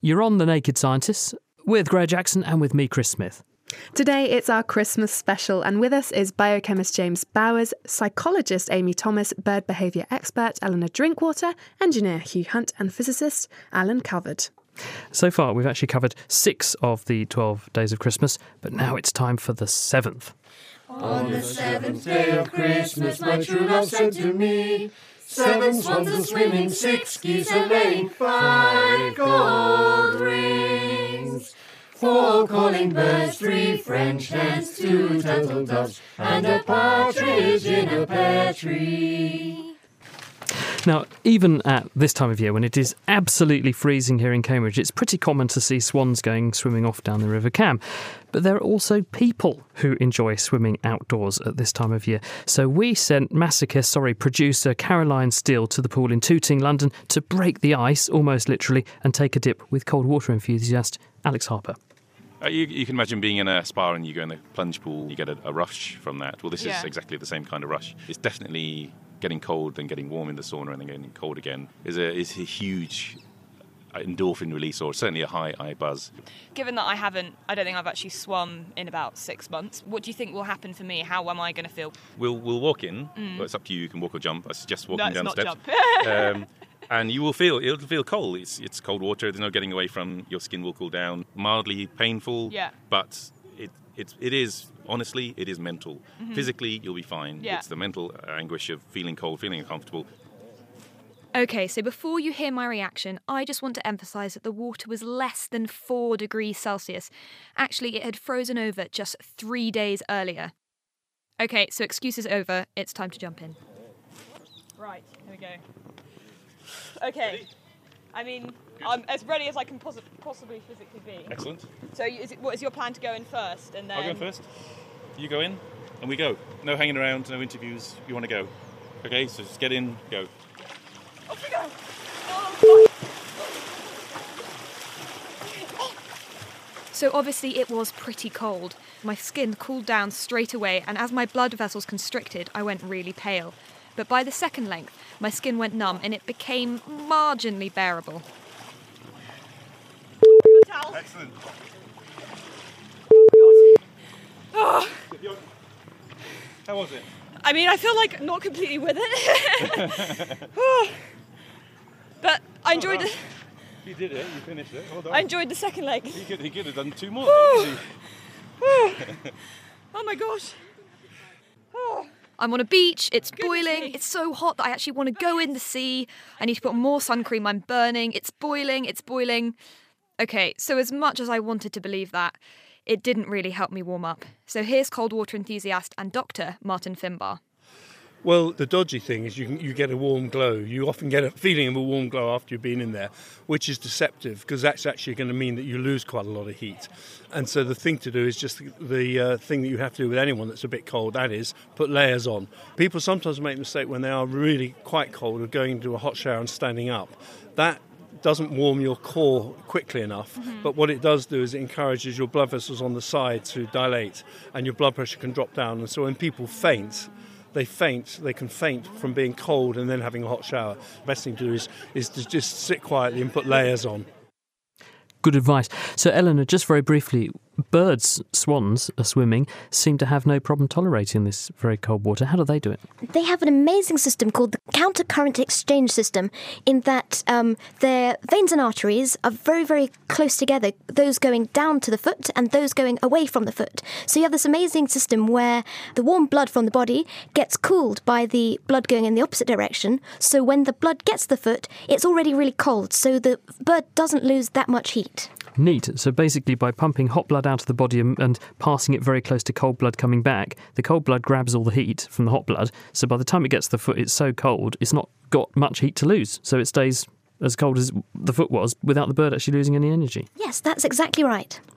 You're on The Naked Scientists with Greg Jackson and with me, Chris Smith. Today it's our Christmas special, and with us is biochemist James Bowers, psychologist Amy Thomas, bird behaviour expert Eleanor Drinkwater, engineer Hugh Hunt and physicist Alan Calvert. So far we've actually covered 6 of the 12 days of Christmas, but now it's time for the 7th. On the 7th day of Christmas my true love said to me, 7 swans are swimming, 6 geese are laying, 5 gold rings, 4 calling birds, 3 French hens, 2 turtle doves, and a partridge in a pear tree. Now, even at this time of year, when it is absolutely freezing here in Cambridge, it's pretty common to see swans going swimming off down the River Cam. But there are also people who enjoy swimming outdoors at this time of year. So we sent producer Caroline Steele to the pool in Tooting, London, to break the ice, almost literally, and take a dip with cold water enthusiast Alex Harper. You can imagine being in a spa and you go in the plunge pool, you get a rush from that. Well, this is exactly the same kind of rush. It's definitely getting cold and getting warm in the sauna and then getting cold again is a huge endorphin release, or certainly a high buzz. Given that I don't think I've actually swum in about 6 months, what do you think will happen for me? How am I going to feel? We'll walk in. Well, it's up to you. You can walk or jump. I suggest walking down the steps. Jump. And it'll feel cold. It's cold water. There's no getting away from. Your skin will cool down. Mildly painful. Yeah. But it is, honestly, it is mental. Mm-hmm. Physically, you'll be fine. Yeah. It's the mental anguish of feeling cold, feeling uncomfortable. OK, so before you hear my reaction, I just want to emphasise that the water was less than 4 degrees Celsius. Actually, it had frozen over just 3 days earlier. OK, so excuses over. It's time to jump in. Right, here we go. OK. I mean, I'm as ready as I can possibly physically be. Excellent. So what is your plan, to go in first? And then I'll go in first. You go in, and we go. No hanging around, no interviews. You want to go. OK, so just get in, go. Off we go! Oh. So obviously it was pretty cold. My skin cooled down straight away, and as my blood vessels constricted, I went really pale. But by the second length, my skin went numb and it became marginally bearable. Excellent. Oh. How was it? I mean, I feel like not completely with it. Oh. But I enjoyed it. You did it, you finished it. Well done. I enjoyed the second leg. He could have done 2 more. Oh my gosh. Oh. I'm on a beach, it's boiling, it's so hot that I actually want to go in the sea. I need to put more sun cream, I'm burning, it's boiling. OK, so as much as I wanted to believe that, it didn't really help me warm up. So here's cold water enthusiast and doctor Martin Finbar. Well, the dodgy thing is you get a warm glow. You often get a feeling of a warm glow after you've been in there, which is deceptive because that's actually going to mean that you lose quite a lot of heat. And so the thing to do is just the thing that you have to do with anyone that's a bit cold, that is, put layers on. People sometimes make the mistake when they are really quite cold of going into a hot shower and standing up. That doesn't warm your core quickly enough, but what it does do is it encourages your blood vessels on the side to dilate and your blood pressure can drop down. And so when people faint, they can faint from being cold and then having a hot shower. The best thing to do is to just sit quietly and put layers on. Good advice. So, Eleanor, just very briefly, swans are swimming, seem to have no problem tolerating this very cold water. How do they do it? They have an amazing system called the counter-current exchange system, in that their veins and arteries are very, very close together, those going down to the foot and those going away from the foot. So you have this amazing system where the warm blood from the body gets cooled by the blood going in the opposite direction. So when the blood gets to the foot, it's already really cold, so the bird doesn't lose that much heat. Neat. So basically by pumping hot blood out of the body and passing it very close to cold blood coming back, the cold blood grabs all the heat from the hot blood. So by the time it gets to the foot, it's so cold, it's not got much heat to lose. So it stays as cold as the foot was without the bird actually losing any energy. Yes, that's exactly right.